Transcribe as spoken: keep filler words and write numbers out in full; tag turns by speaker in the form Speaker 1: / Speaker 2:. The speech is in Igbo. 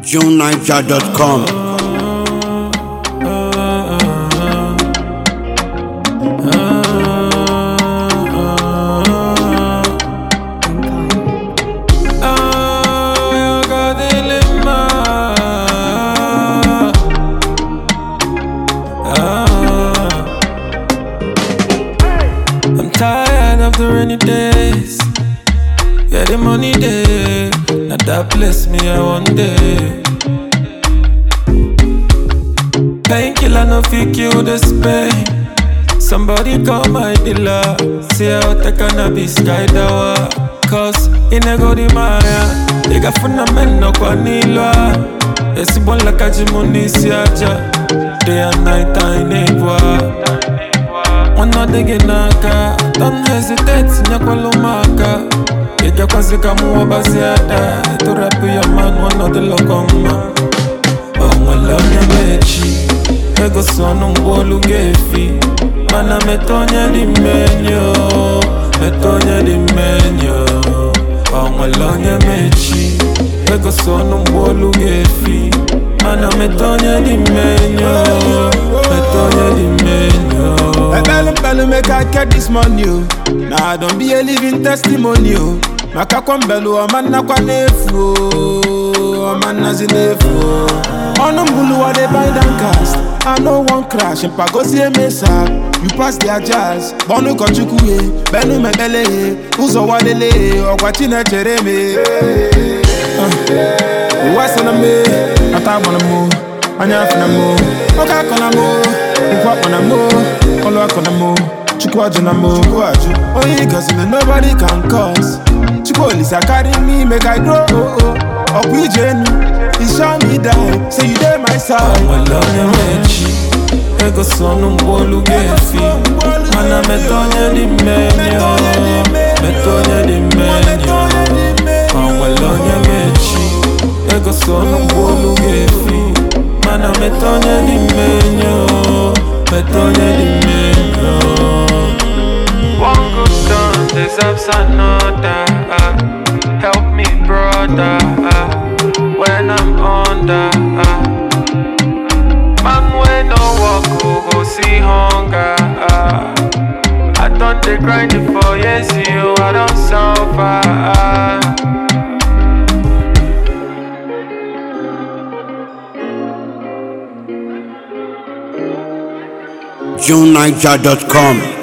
Speaker 1: June Niger dot com.
Speaker 2: I'm tired of the rainy days. Yeah, the money day. Now that bless me I one day. Painkiller no fit kill this pain. Somebody call my dealer. Say out the cannabis skydawa. Cause in a go di maya. Ega fundament no kwa nilwa. Esi bon la kajimuni siaja. Day and night I negwa. Wanna dig in naka. Don't hesitate, nyakwalo maka. Ega kwazi kamu wabaziada. To rap your man, one of the lokoma. Oh my love ya mechi. Ego sonu mbolu gefi. Mana metonya di menyo. Metonya di menyo. Oh my love ya mechi. Ego sonu mbolu gefi. Mana metonya di menyo. Metonya di menyo.
Speaker 3: Belly, belly, make I get this money, oh. Nah, don't be a living testimony, oh. Maka kwa mbelu, a man na kwa nefu, a man na zinefu. On mbulu wa they bind and cast. I know one crash, and pagosi e mesa. You pass their jazz, bonu kochukuye, benu mebele, uzo wadele, ogwachine chereme. Uwasa na me, atabona mo, anyafina mo, oka kona mo, ukwa na mo. Olo akona mo, chukwajo na mo, chukwajo. Oh, he cause me nobody can cause. Chukwolisa carry me, make I grow. Oh, oh. Up we Jenny, he show me die. Say you there my side.
Speaker 2: Oh, my love ya mechi. Ego sonu mbolu gefi. Mana metonya di menyo. Metonya di menyo. Oh, my love ya mechi. Ego sonu mbolu gefi. Mana metonya di menyo. Metonya di menyo. One good turn deserves another. uh, Help me brother, uh, when I'm under. uh, Man when no walk go go see hunger. uh, I done the grind for years, you I don't suffer. uh.
Speaker 1: June Niger dot com.